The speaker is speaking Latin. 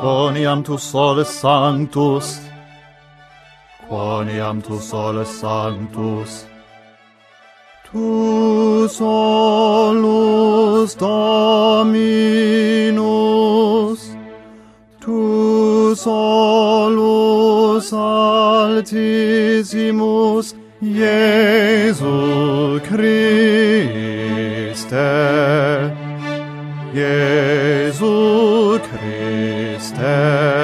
Quoniam tu solus sanctus, quoniam tu solus sanctus, tu solus Dominus, tu solus Altissimus, Iesu Christe, Iesu Christe.